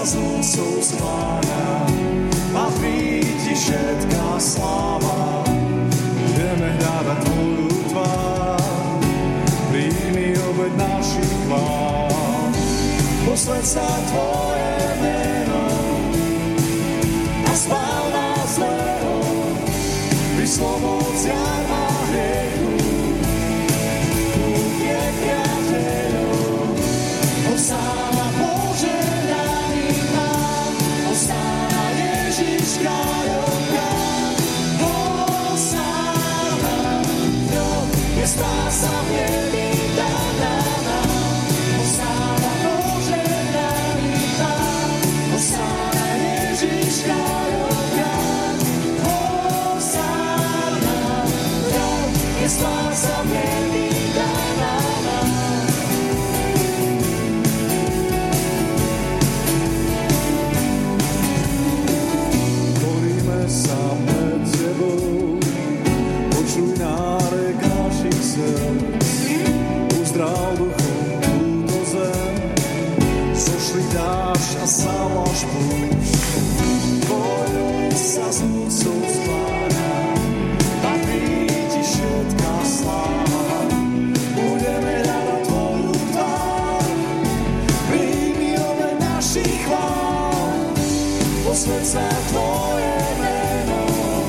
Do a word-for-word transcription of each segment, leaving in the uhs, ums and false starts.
sa z úcou skláňa. Patrí ti všetká sláva, budeme hľadať tvoju tvár. Príjmi obeť našich chvál, posväť sa tvoje meno a zbav nás zlého, vyslobod z jarma hriechu. Búh je priateľom, Hosanna požehnaný Pán, Hosanna Ježiš kráľov kráľ. Hosanna, kto je spása v nebi daná nám. Hosanna požehnaný Pán, Hosanna Ježiš kráľov kráľ. Hosanna, kto je spása v nebi daná nám. Boríme sa pred tebou, počuj nárek našich srdc. Uzdrav duchom túto zem, zošli dáš a zavlaž púšť. Tvoj ľud sa z úcou skláňa, patrí ti všetká sláva. Budeme hľadať tvoju tvár, príjmi obeť našich chvál, posväť sa tvoje meno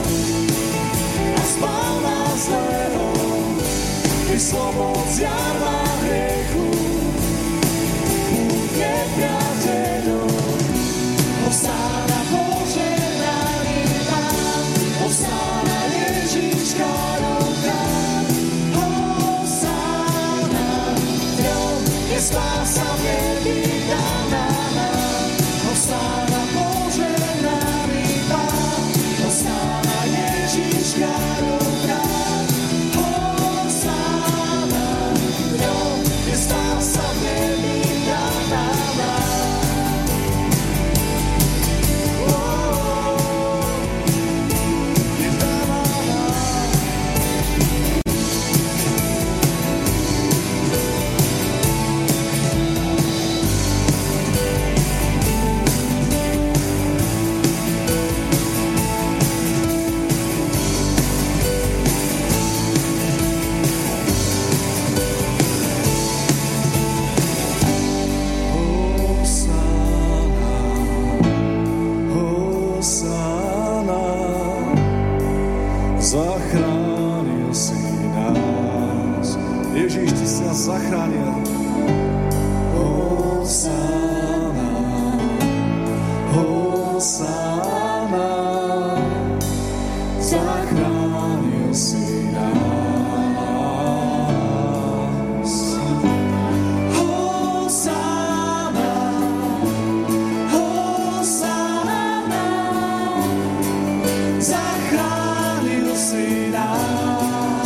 a zbav nás zlého, vyslobod z jarma hriechu. Búh je priateľom, Hosanna požehnaný Pán, Hosanna Ježiš kráľov kráľ. Hosanna, kto je spása v nebi daná nám. Hosanna požehnaný Pán, Hosanna Ježiš kráľov kráľ. Hosanna, kto je spása v nebi daná nám. Je daná nám. Hosanna, zachránil si nás. Ježiš, ty si nás zachránil. Hosanna, Hosanna, zachránil si nás. Hosanna, Hosanna, zachránil si nás.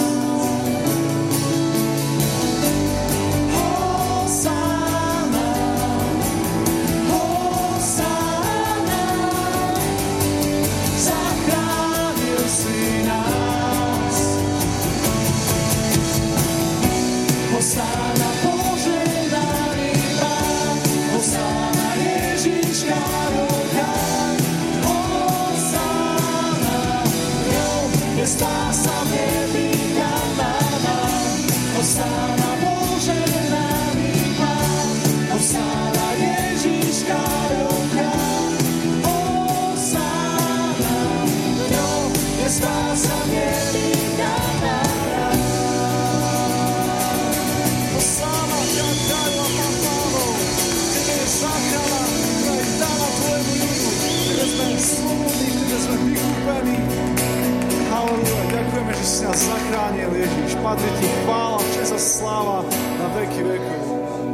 Hosanna, Hosanna, zachránil si nás. Hosanna požehnaný Pán, Hosanna Ježiš kráľov kráľ. Hosanna, ňou je spása v nebi daná nám. Hosanna požehnaný Pán, Hosanna Ježiš kráľov kráľ. Hosanna, ňou je spása v nebi daná nám. Hosanna, ťa kráľu a Pán pánov, tebe je záchrana, ktorá je dána tvojemu ľudu, tebe sme slobodní, tebe sme vykúpení. Halleluja, ďakujeme, že si nás zachránil, Ježiš. Patrí ti chvála, česť a sláva na veky vekov.